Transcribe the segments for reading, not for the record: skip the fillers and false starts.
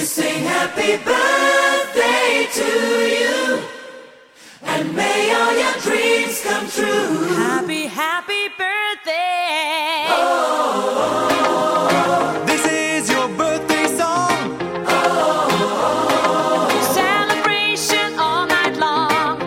sing happy birthday to you, and may all your dreams come true. Happy, happy birthday. This is your birthday song. Celebration all night long.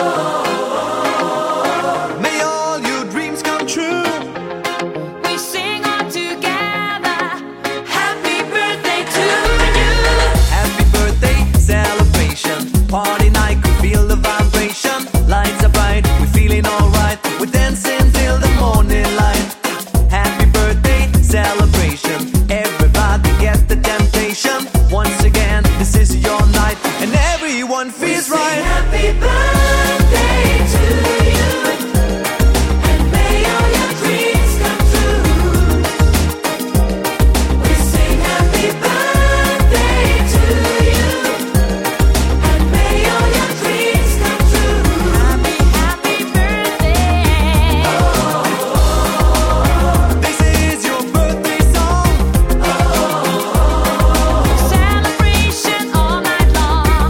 May all your dreams come true. We sing all together. Happy birthday to you. Happy birthday celebration. Party night, we feel the vibration. Lights are bright, we're feeling alright. We're dancing till the morning light. Happy birthday celebration. Everybody get the temptation. Once again, this is your night, and everyone feels Sing right. happy birthday to you, and may all your dreams come true. We sing happy birthday to you, and may all your dreams come true. Happy, happy birthday. This is your birthday song. Celebration all night long.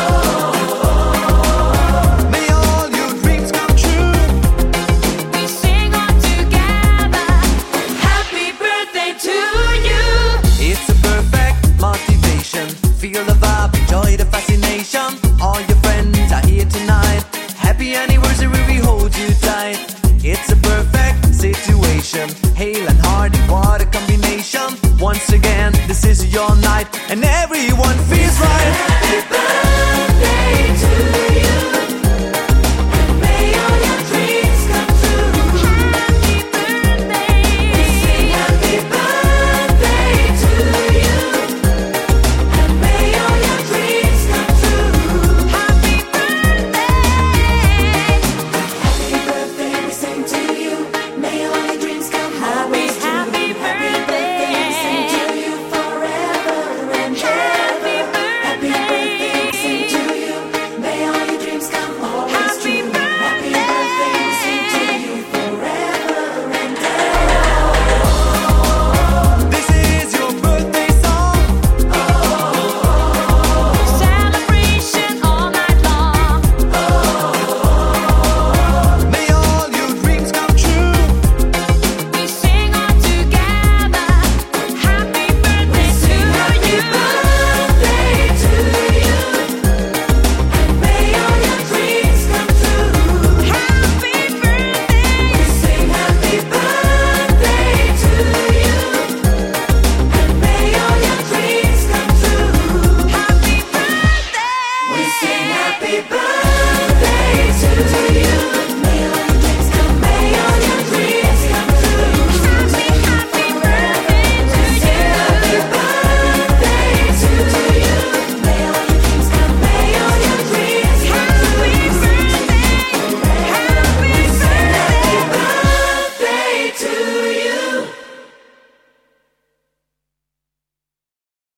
May all your dreams come true. We sing all together. Happy birthday to you. It's a perfect motivation. Feel the vibe, enjoy the fascination. All your friends are here tonight. Happy anniversary, we hold you tight. It's a perfect situation. Hale and Hardy, what a combination. Once again, this is your night, and everyone feels right. Happy birthday